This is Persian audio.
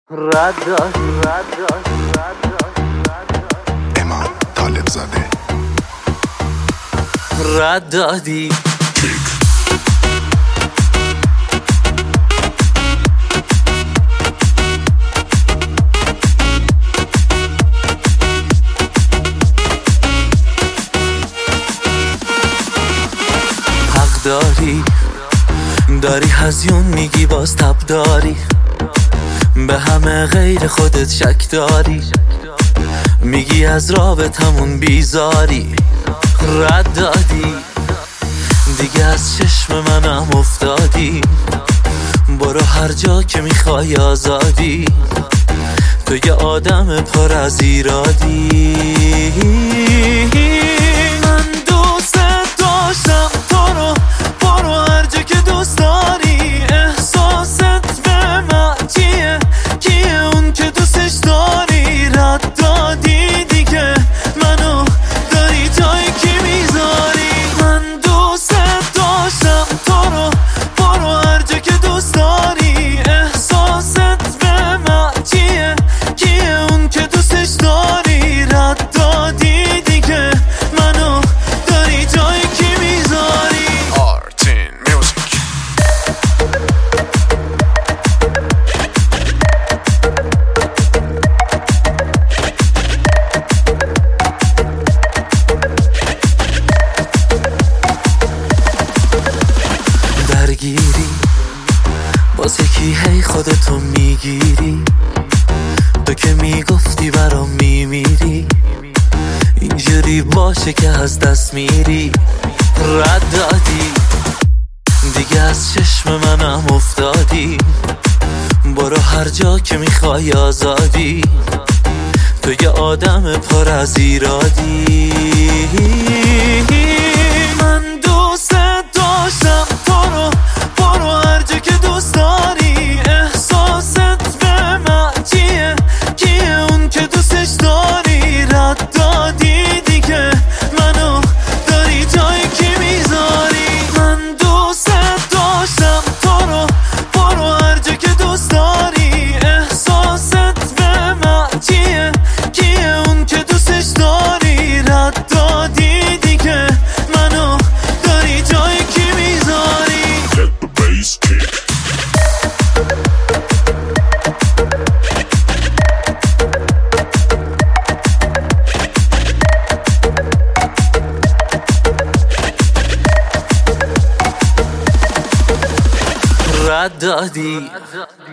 امام طالب زاده رد دادی حق داری هزیون میگی باز تب داری، به همه غیر خودت شک داری، میگی از رابطمون بیزاری. رد دادی دیگه از چشم منم افتادی، برو هر جا که میخوای آزادی، تو یه آدم پر از ایرادی. من دوست داشتم تو رو، برو هر جا که دوست داری. احساست به من چیه؟ کیه اون که دوستش داری؟ رد دادی دیگه منو داری جایی که میذاری. من دوست داشتم تو رو، برو هر جا که دوست داری. احساست به من چیه؟ کیه اون که دوستش داری؟ رد دادی دیگه منو داری جایی که میذاری. آرتین میوزیک. درگیری باز یکی هی خودتو میگیری، تو که میگفتی برام میمیری، اینجوری باشه که از دست میری. رد دادی دیگه از چشم منم افتادی، برو هر جا که میخوای آزادی، تو یه آدم پر از ایرادی. من دوست داشتم تو رو، برو هر جا که دوست داری. احساست به من چیه؟ کیه اون که دوستش داری؟ رد دادی دیگه منو داری جایی که میذاری. من دوست داشتم تو رو، برو هر جا که دوست داری. احساست به من چیه؟ کیه اون که دوستش داری؟ رد دادی دیگه منو داری جایی که میذاری. Let the bass kick. رد دادی